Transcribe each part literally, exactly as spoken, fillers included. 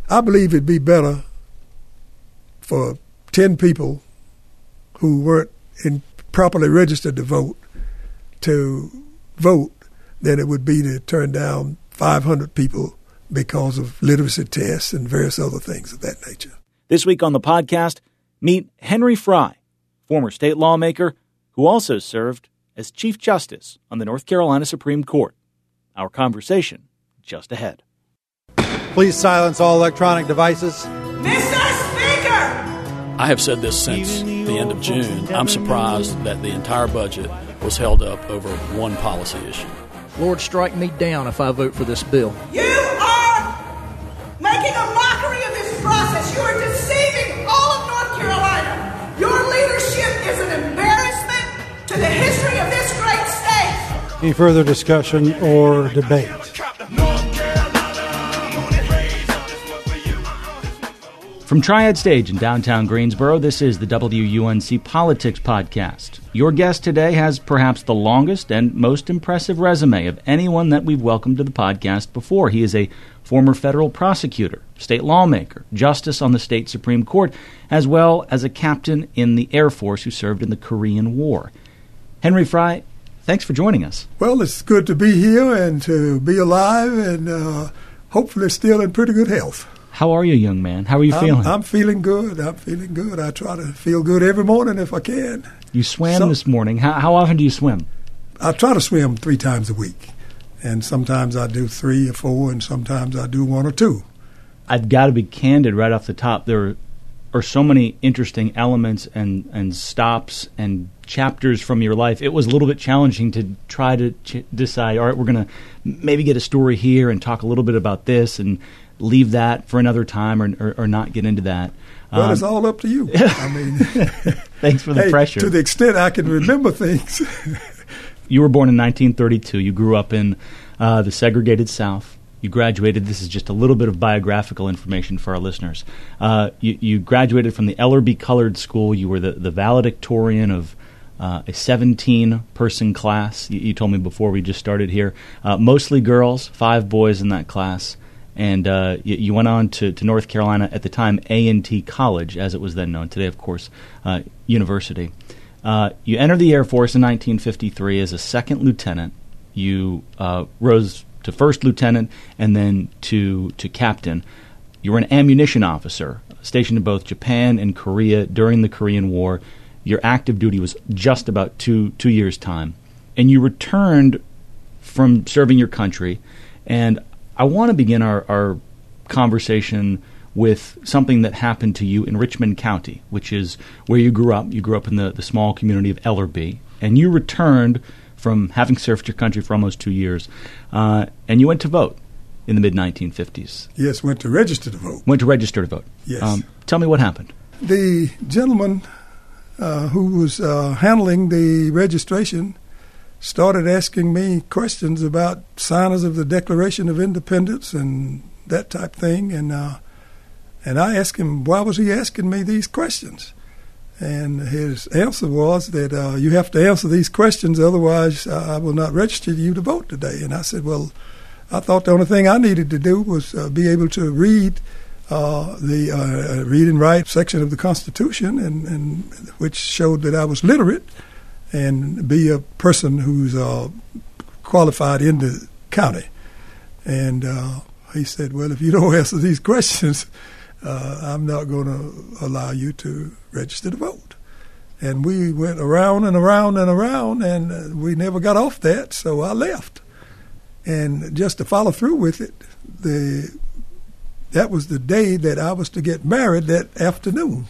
I believe it'd be better for ten people who weren't in, properly registered to vote to vote than it would be to turn down five hundred people because of literacy tests and various other things of that nature. This week on the podcast, meet Henry Frye, former state lawmaker who also served as Chief Justice on the North Carolina Supreme Court. Our conversation just ahead. Please silence all electronic devices. Mister Speaker! I have said this since the end of June. I'm surprised that the entire budget was held up over one policy issue. Lord, strike me down if I vote for this bill. You are making a mockery of this process. You are deceiving all of North Carolina. Your leadership is an embarrassment to the history of this great state. Any further discussion or debate? From Triad Stage in downtown Greensboro, this is the W U N C Politics Podcast. Your guest today has perhaps the longest and most impressive resume of anyone that we've welcomed to the podcast before. He is a former federal prosecutor, state lawmaker, justice on the state Supreme Court, as well as a captain in the Air Force who served in the Korean War. Henry Frye, thanks for joining us. Well, it's good to be here and to be alive and uh, hopefully still in pretty good health. How are you, young man? How are you I'm, feeling? I'm feeling good. I'm feeling good. I try to feel good every morning if I can. You swam so, this morning. How, how often do you swim? I try to swim three times a week. And sometimes I do three or four, and sometimes I do one or two. I've got to be candid right off the top. There are so many interesting elements and, and stops and chapters from your life. It was a little bit challenging to try to ch- decide, all right, we're going to maybe get a story here and talk a little bit about this and leave that for another time or, or, or not get into that. Well, um, it's all up to you. I mean, thanks for the hey, pressure. To the extent I can remember things. You were born in nineteen thirty-two. You grew up in uh, the segregated South. You graduated. This is just a little bit of biographical information for our listeners. Uh, you, you graduated from the Ellerbe Colored School. You were the, the valedictorian of uh, a seventeen-person class. You, you told me before we just started here. Uh, mostly girls, five boys in that class. And uh, you, you went on to, to North Carolina, at the time, A and T College, as it was then known. Today, of course, uh, university. Uh, you entered the Air Force in nineteen fifty-three as a second lieutenant. You uh, rose to first lieutenant and then to, to captain. You were an ammunition officer, stationed in both Japan and Korea during the Korean War. Your active duty was just about two, two years' time. And you returned from serving your country, and I want to begin our, our conversation with something that happened to you in Richmond County, which is where you grew up. You grew up in the, the small community of Ellerbe, and you returned from having served your country for almost two years, uh, and you went to vote in the mid nineteen fifties. Yes, went to register to vote. Went to register to vote. Yes. Um, tell me what happened. The gentleman uh, who was uh, handling the registration started asking me questions about signers of the Declaration of Independence and that type thing. And uh, and I asked him, why was he asking me these questions? And his answer was that uh, you have to answer these questions, otherwise uh, I will not register you to vote today. And I said, well, I thought the only thing I needed to do was uh, be able to read uh, the uh, read and write section of the Constitution, and, and which showed that I was literate, and be a person who's uh, qualified in the county. And uh, he said, well, if you don't answer these questions, uh, I'm not going to allow you to register to vote. And we went around and around and around, and uh, we never got off that, so I left. And just to follow through with it, the that was the day that I was to get married that afternoon.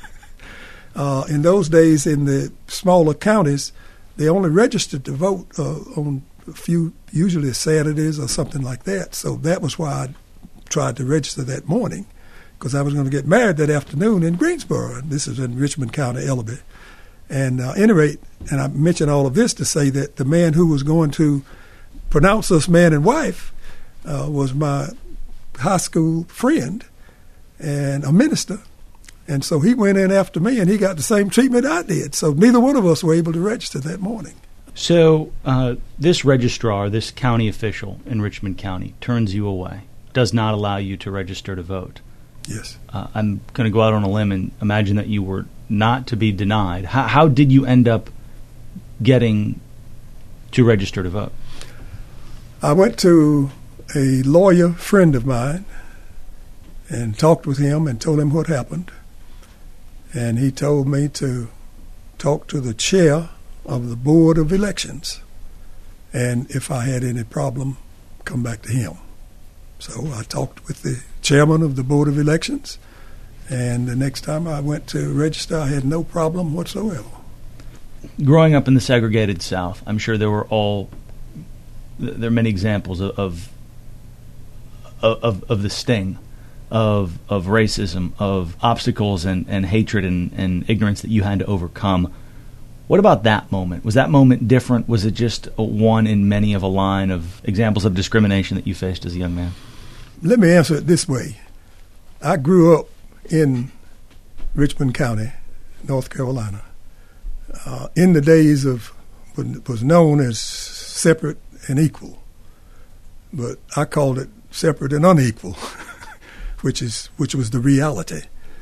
Uh, in those days, in the smaller counties, they only registered to vote uh, on a few, usually Saturdays or something like that. So that was why I tried to register that morning, because I was going to get married that afternoon in Greensboro. This is in Richmond County, Ellerbe. And uh, at any rate, and I mention all of this to say that the man who was going to pronounce us man and wife uh, was my high school friend and a minister. And so he went in after me, and he got the same treatment I did. So neither one of us were able to register that morning. So uh, this registrar, this county official in Richmond County, turns you away, does not allow you to register to vote. Yes. Uh, I'm going to go out on a limb and imagine that you were not to be denied. How, how did you end up getting to register to vote? I went to a lawyer friend of mine and talked with him and told him what happened. And he told me to talk to the chair of the Board of Elections. And if I had any problem, come back to him. So I talked with the chairman of the Board of Elections, and the next time I went to register, I had no problem whatsoever. Growing up in the segregated South, I'm sure there were all there are many examples of of of, of the sting of of racism, of obstacles and, and hatred and, and ignorance that you had to overcome. What about that moment? Was that moment different? Was it just a one in many of a line of examples of discrimination that you faced as a young man? Let me answer it this way. I grew up in Richmond County, North Carolina, uh, in the days of what was known as separate and equal. But I called it separate and unequal, which is which was the reality.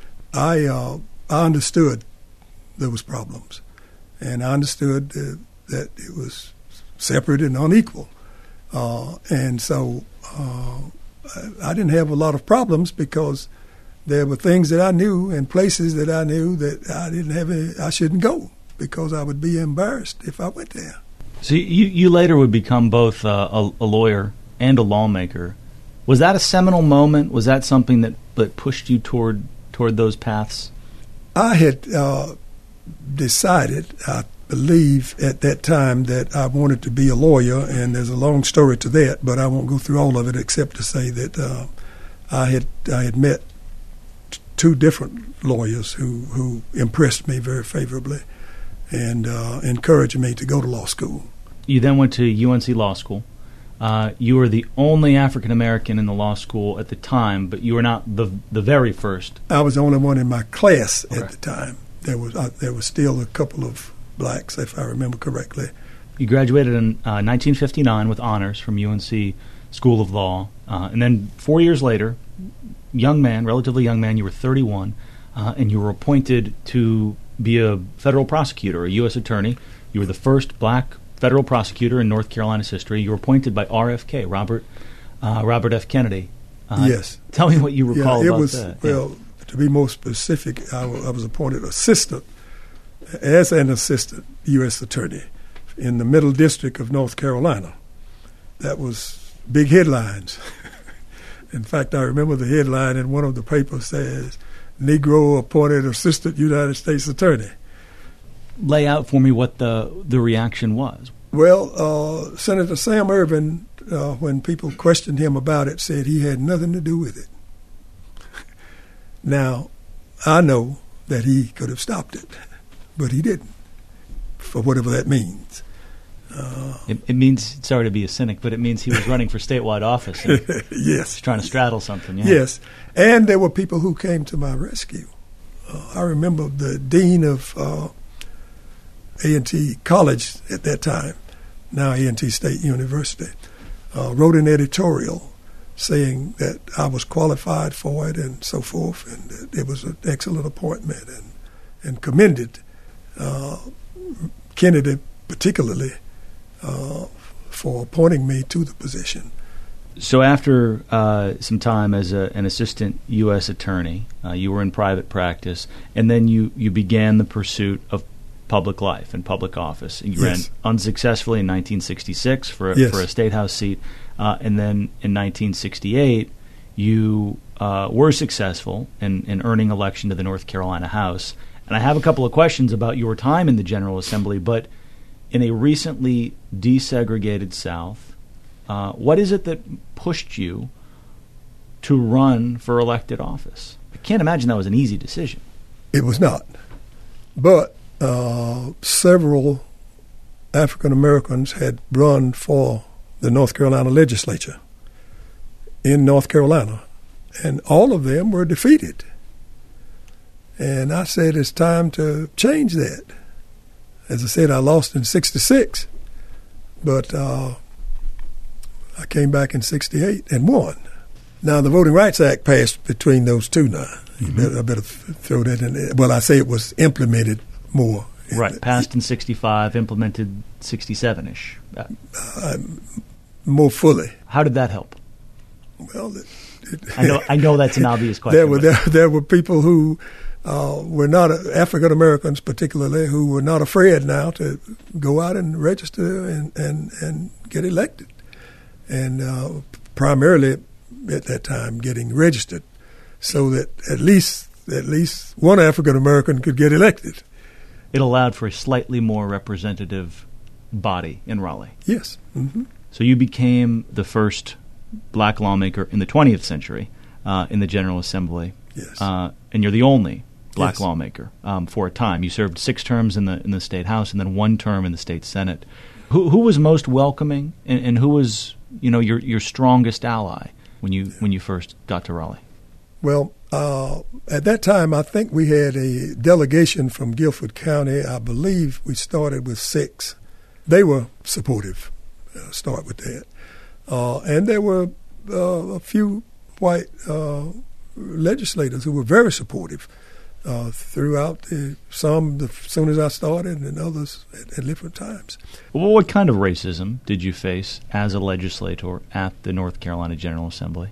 I uh, I understood there was problems. And I understood uh, that it was separate and unequal. Uh, and so uh, I, I didn't have a lot of problems because there were things that I knew and places that I knew that I didn't have any, I shouldn't go because I would be embarrassed if I went there. So you, you later would become both uh, a, a lawyer and a lawmaker. Was that a seminal moment? Was that something that, that pushed you toward toward those paths? I had... Uh, decided, I believe at that time, that I wanted to be a lawyer, and there's a long story to that, but I won't go through all of it except to say that uh, I had I had met t- two different lawyers who, who impressed me very favorably and uh, encouraged me to go to law school. You then went to U N C Law School. Uh, you were the only African American in the law school at the time, but you were not the the very first. I was the only one in my class okay. at the time. There was uh, there was still a couple of blacks, if I remember correctly. You graduated in uh, nineteen fifty-nine with honors from U N C School of Law, uh, and then four years later, young man, relatively young man, you were thirty-one, uh, and you were appointed to be a federal prosecutor, a U S attorney. You were the first black federal prosecutor in North Carolina's history. You were appointed by R F K, Robert uh, Robert F. Kennedy. Uh, yes. Tell me what you recall yeah, it about was, that. Well, yeah. To be more specific, I, w- I was appointed assistant, as an assistant U S attorney in the Middle District of North Carolina. That was big headlines. In fact, I remember the headline in one of the papers says, Negro appointed assistant United States attorney. Lay out for me what the, the reaction was. Well, uh, Senator Sam Ervin, uh, when people questioned him about it, said he had nothing to do with it. Now, I know that he could have stopped it, but he didn't, for whatever that means. Uh, it, it means, sorry to be a cynic, but it means he was running for statewide office. And yes. He's trying to straddle something. Yeah. Yes. And there were people who came to my rescue. Uh, I remember the dean of uh, A and T College at that time, now A and T State University, uh, wrote an editorial saying that I was qualified for it and so forth, and that it was an excellent appointment, and, and commended uh, Kennedy particularly uh, for appointing me to the position. So after uh, some time as a, an assistant U S attorney, uh, you were in private practice, and then you, you began the pursuit of public life and public office. And you yes. ran unsuccessfully in nineteen sixty-six for a, yes. for a state house seat. Uh, and then in nineteen sixty-eight, you uh, were successful in, in earning election to the North Carolina House. And I have a couple of questions about your time in the General Assembly, but in a recently desegregated South, uh, what is it that pushed you to run for elected office? I can't imagine that was an easy decision. It was not. But uh, several African Americans had run for the North Carolina legislature in North Carolina, and all of them were defeated. And I said it's time to change that. As I said, I lost in sixty-six, but uh, I came back in sixty-eight and won. Now, the Voting Rights Act passed between those two now. You Mm-hmm. better, I better throw that in there. Well, I say it was implemented more. Right, passed in sixty-five, implemented sixty-seven-ish. Uh, Uh, more fully. How did that help? Well, it, it, I know I know that's an obvious question. there were but- there, there were people who uh, were not African Americans, particularly, who were not afraid now to go out and register and and, and get elected, and uh, primarily at that time getting registered, so that at least at least one African American could get elected. It allowed for a slightly more representative body in Raleigh. Yes. Mm-hmm. So you became the first black lawmaker in the twentieth century uh, in the General Assembly. Yes. Uh, and you're the only black Yes. lawmaker um, for a time. You served six terms in the in the state house and then one term in the state senate. Who who was most welcoming, and, and who was you know your your strongest ally when you when you first got to Raleigh? Well, uh, at that time, I think we had a delegation from Guilford County. I believe we started with six. They were supportive. Uh, start with that. Uh, and there were uh, a few white uh, legislators who were very supportive uh, throughout the, some as soon as I started and others at, at different times. Well, what kind of racism did you face as a legislator at the North Carolina General Assembly?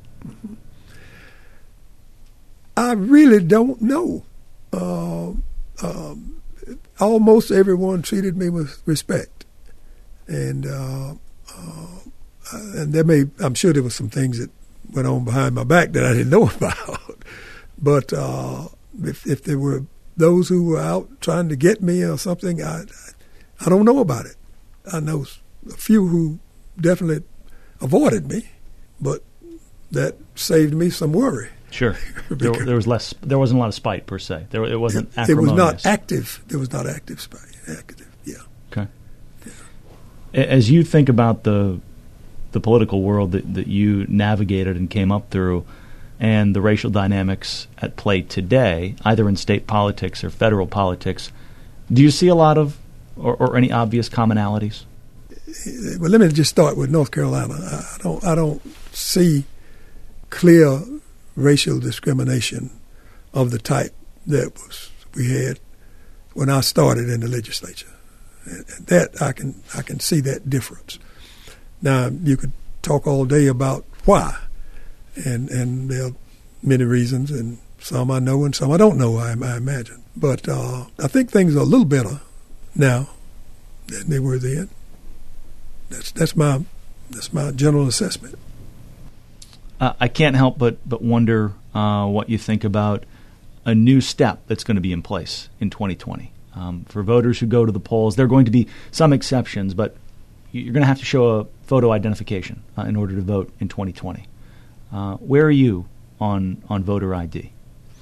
I really don't know. Uh, um, almost everyone treated me with respect. And uh, uh, and there may, I'm sure there were some things that went on behind my back that I didn't know about. But uh, if, if there were those who were out trying to get me or something, I, I don't know about it. I know a few who definitely avoided me, but that saved me some worry. Sure, there, there was less. There wasn't a lot of spite per se. There, it wasn't It, it was acrimonious. not active. There was not active spite. Active, yeah. Okay. As you think about the the political world that, that you navigated and came up through, and the racial dynamics at play today, either in state politics or federal politics, do you see a lot of or, or any obvious commonalities? Well, let me just start with North Carolina. I don't. I don't see clear racial discrimination of the type that was we had when I started in the legislature. And that I can I can see that difference. Now you could talk all day about why, and and there are many reasons, and some I know and some I don't know. I, I imagine, but uh, I think things are a little better now than they were then. That's that's my that's my general assessment. Uh, I can't help but but wonder uh, what you think about a new step that's going to be in place in twenty twenty. Um, for voters who go to the polls, there are going to be some exceptions, but you're going to have to show a photo identification uh, in order to vote in twenty twenty. Uh, where are you on, on voter I D?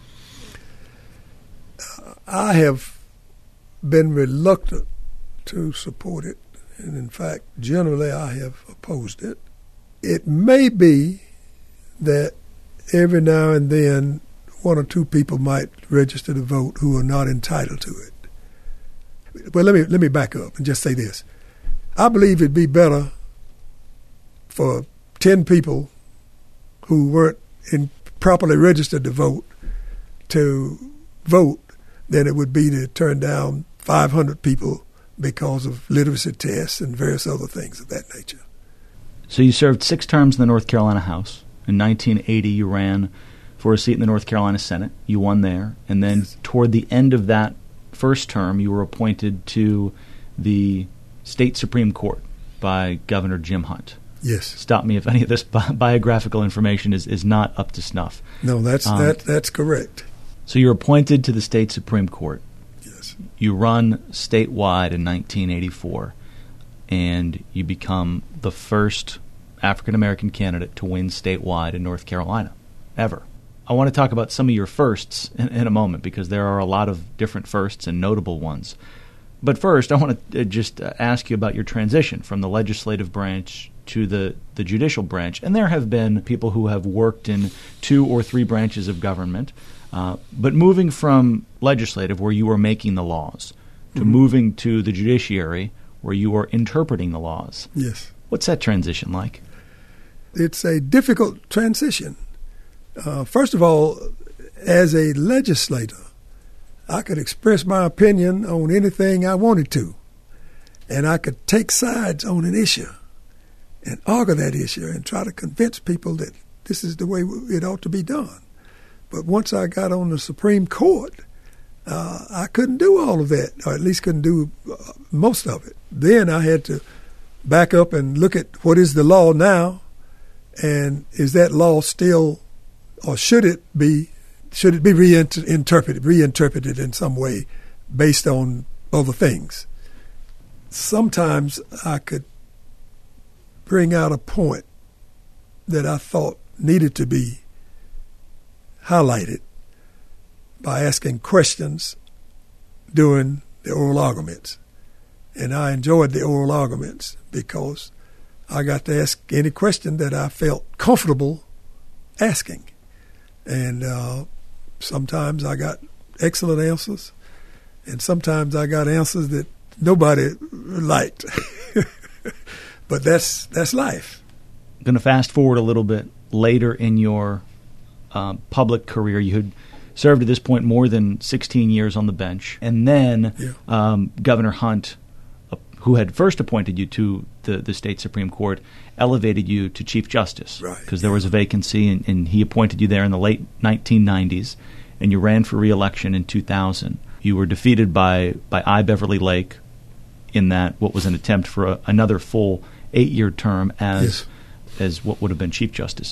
Uh, I have been reluctant to support it, and in fact, generally I have opposed it. It may be that every now and then one or two people might register to vote who are not entitled to it. Well, let me let me back up and just say this. I believe it'd be better for ten people who weren't in, properly registered to vote to vote than it would be to turn down five hundred people because of literacy tests and various other things of that nature. So you served six terms in the North Carolina House. In nineteen eighty, you ran for a seat in the North Carolina Senate. You won there. And then yes. toward the end of that first term, you were appointed to the state Supreme Court by Governor Jim Hunt. Yes. Stop me if any of this bi- biographical information is, is not up to snuff. No, that's um, that that's correct. So you're appointed to the state Supreme Court. Yes. You run statewide in nineteen eighty-four, and you become the first African-American candidate to win statewide in North Carolina, ever. I want to talk about some of your firsts in, in a moment, because there are a lot of different firsts and notable ones. But first, I want to just ask you about your transition from the legislative branch to the, the judicial branch. And there have been people who have worked in two or three branches of government, uh, but moving from legislative, where you are making the laws, to mm-hmm. moving to the judiciary, where you are interpreting the laws. Yes. What's that transition like? It's a difficult transition. Uh, first of all, as a legislator, I could express my opinion on anything I wanted to, and I could take sides on an issue and argue that issue and try to convince people that this is the way it ought to be done. But once I got on the Supreme Court, uh, I couldn't do all of that, or at least couldn't do uh, most of it. Then I had to back up and look at what is the law now, and is that law still, or should it be, should it be reinterpreted, reinterpreted in some way based on other things? Sometimes I could bring out a point that I thought needed to be highlighted by asking questions during the oral arguments. And I enjoyed the oral arguments because I got to ask any question that I felt comfortable asking. And uh, sometimes I got excellent answers, and sometimes I got answers that nobody liked. But that's that's life. I'm going to fast forward a little bit. Later in your uh, public career, you had served at this point more than sixteen years on the bench. And then yeah. um, Governor Hunt, uh, who had first appointed you to the, the state Supreme Court, elevated you to Chief Justice. Right. Because there was a vacancy, and, and he appointed you there in the late nineteen nineties, and you ran for re-election in two thousand. You were defeated by, by I. Beverly Lake in that what was an attempt for a, another full eight-year term as yes. as what would have been Chief Justice.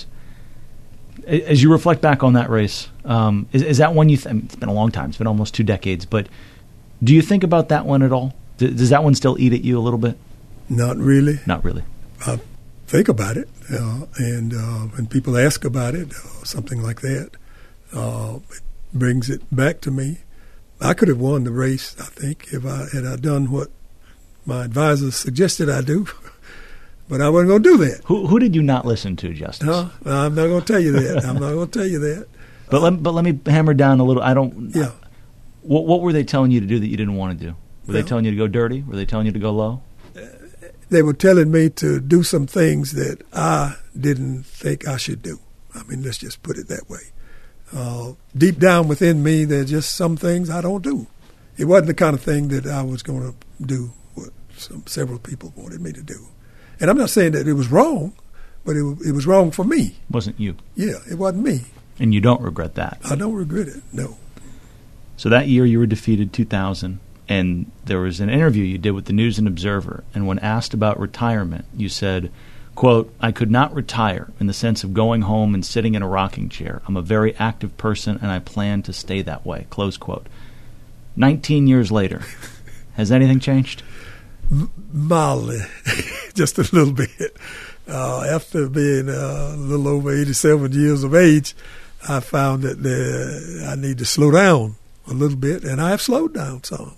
As you reflect back on that race, um, is, is that one you? Th- I mean, it's been a long time. It's been almost two decades. But do you think about that one at all? D- does that one still eat at you a little bit? Not really. Not really. I think about it, uh, and uh, when people ask about it, uh, something like that, uh, it brings it back to me. I could have won the race, I think, if I had I done what my advisors suggested I do. But I wasn't going to do that. Who who did you not listen to, Justice? No, I'm not going to tell you that. I'm not going to tell you that. But let but let me hammer down a little. I don't. Yeah. I, what what were they telling you to do that you didn't want to do? Were well, they telling you to go dirty? Were they telling you to go low? They were telling me to do some things that I didn't think I should do. I mean, let's just put it that way. Uh, deep down within me, there's just some things I don't do. It wasn't the kind of thing that I was going to do what some, several people wanted me to do. And I'm not saying that it was wrong, but it, it was wrong for me. Wasn't you? Yeah, it wasn't me. And you don't regret that? I don't regret it, no. So that year you were defeated, two thousand, and there was an interview you did with the News and Observer, and when asked about retirement, you said, quote, "I could not retire in the sense of going home and sitting in a rocking chair. I'm a very active person, and I plan to stay that way," close quote. Nineteen years later, has anything changed? M- mildly, just a little bit. Uh, after being uh, a little over eighty-seven years of age, I found that uh, I need to slow down a little bit, and I have slowed down some.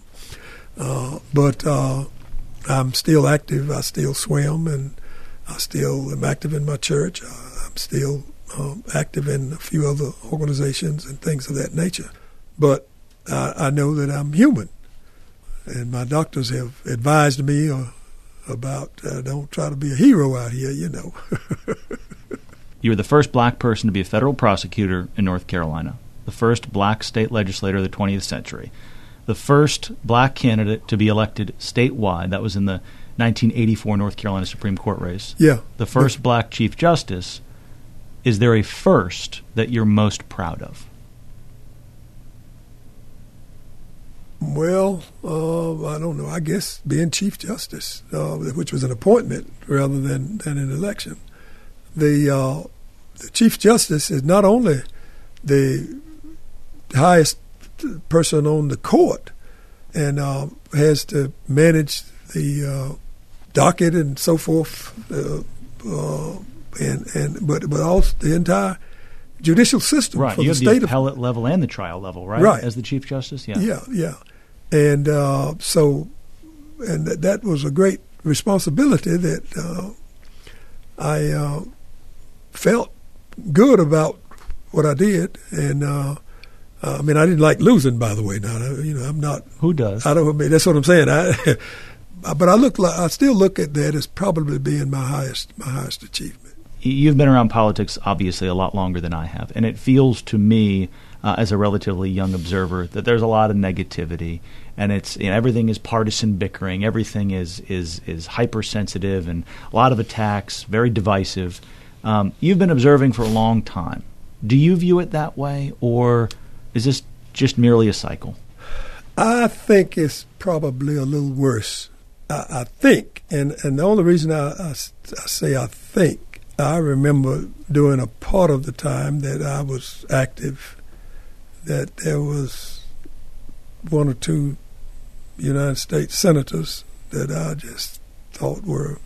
Uh, but uh, I'm still active. I still swim, and I still am active in my church. Uh, I'm still um, active in a few other organizations and things of that nature. But I, I know that I'm human. And my doctors have advised me uh, about uh, don't try to be a hero out here, you know. You were the first black person to be a federal prosecutor in North Carolina, the first black state legislator of the twentieth century, the first black candidate to be elected statewide. That was in the nineteen eighty-four North Carolina Supreme Court race. Yeah. The first yeah. black Chief Justice. Is there a first that you're most proud of? Well, uh, I don't know. I guess being Chief Justice, uh, which was an appointment rather than, than an election. The, uh, the Chief Justice is not only the highest person on the court and uh, has to manage the uh, docket and so forth, uh, uh, and and but but also the entire judicial system right. for you the have state the of appellate level and the trial level, right? Right. As the Chief Justice, yeah. Yeah, yeah. And uh, so, and th- that was a great responsibility that uh, I uh, felt good about what I did. And uh, I mean, I didn't like losing, by the way. Now, you know, I'm not. Who does? I don't. I mean, that's what I'm saying. I, but I look. Like, I still look at that as probably being my highest, my highest achievement. you've been around politics, obviously, a lot longer than I have, and it feels to me, uh, as a relatively young observer, that there's a lot of negativity, and it's you know, everything is partisan bickering, everything is is is hypersensitive, and a lot of attacks, very divisive. Um, you've been observing for a long time. Do you view it that way, or is this just merely a cycle? I think it's probably a little worse. I, I think, and, and the only reason I, I, I say I think, I remember during a part of the time that I was active, that there was one or two United States senators that I just thought were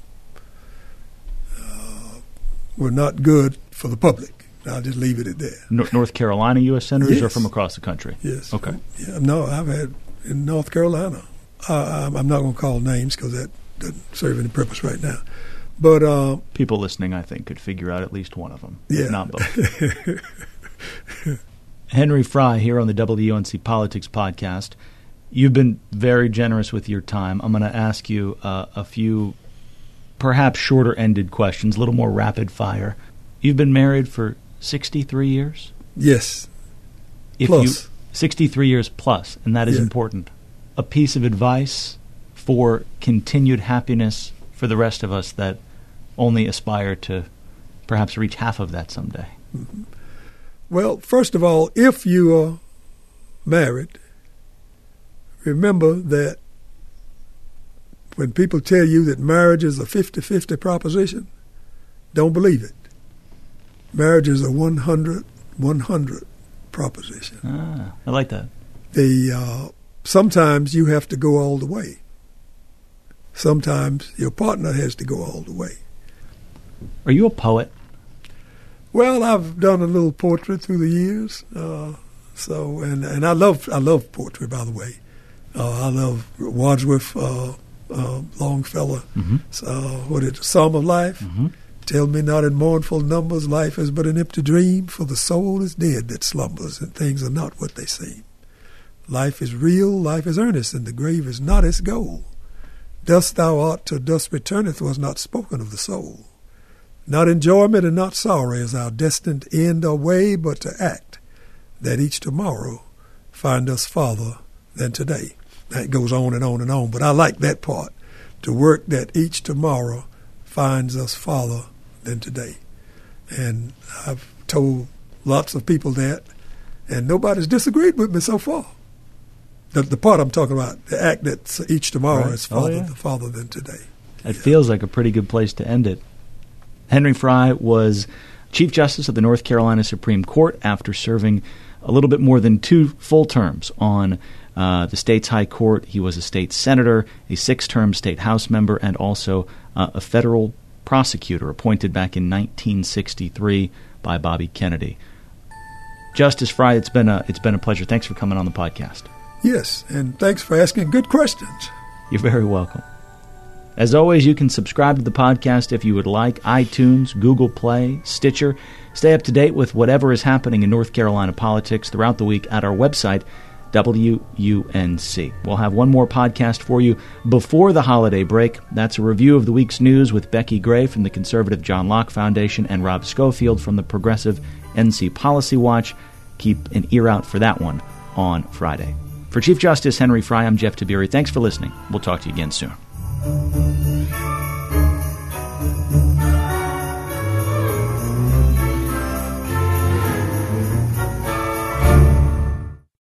uh, were not good for the public. I'll just leave it at that. North Carolina U S senators yes. or from across the country? Yes. Okay. Yeah, no, I've had in North Carolina. Uh, I'm not going to call names because that doesn't serve any purpose right now. But uh, people listening, I think, could figure out at least one of them, yeah. if not both. Henry Fry here on the W U N C Politics Podcast. You've been very generous with your time. I'm going to ask you uh, a few perhaps shorter-ended questions, a little more rapid fire. You've been married for sixty-three years? Yes. If plus. You, sixty-three years plus, and that is yeah. important. A piece of advice for continued happiness for the rest of us that only aspire to perhaps reach half of that someday? Mm-hmm. Well, first of all, if you are married, remember that when people tell you that marriage is a fifty-fifty proposition, don't believe it. Marriage is a one hundred one hundred proposition. Ah, I like that. The uh, sometimes you have to go all the way. Sometimes your partner has to go all the way. Are you a poet? Well, I've done a little poetry through the years. Uh, so, and, and I love I love poetry, by the way. Uh, I love Wadsworth, uh, uh, Longfellow. Mm-hmm. Uh, what is it, Psalm of Life? Mm-hmm. Tell me not in mournful numbers, life is but an empty dream, for the soul is dead that slumbers, and things are not what they seem. Life is real, life is earnest, and the grave is not its goal. Dust thou art till dust returneth was not spoken of the soul. Not enjoyment and not sorrow is our destined end or way, but to act, that each tomorrow find us farther than today. That goes on and on and on, but I like that part, to work that each tomorrow finds us farther than today. And I've told lots of people that, and nobody's disagreed with me so far. The, the part I'm talking about, the act that each tomorrow right. is farther, oh, yeah. farther than today. It yeah. feels like a pretty good place to end it. Henry Fry was Chief Justice of the North Carolina Supreme Court after serving a little bit more than two full terms on uh, the state's high court. He was a state senator, a six-term state House member, and also uh, a federal prosecutor appointed back in nineteen sixty-three by Bobby Kennedy. Justice Fry, it's been a it's been a pleasure. Thanks for coming on the podcast. Yes, and thanks for asking good questions. You're very welcome. As always, you can subscribe to the podcast if you would like. iTunes, Google Play, Stitcher. Stay up to date with whatever is happening in North Carolina politics throughout the week at our website, W U N C. We'll have one more podcast for you before the holiday break. That's a review of the week's news with Becky Gray from the conservative John Locke Foundation and Rob Schofield from the progressive N C Policy Watch. Keep an ear out for that one on Friday. For Chief Justice Henry Fry, I'm Jeff Tiberi. Thanks for listening. We'll talk to you again soon.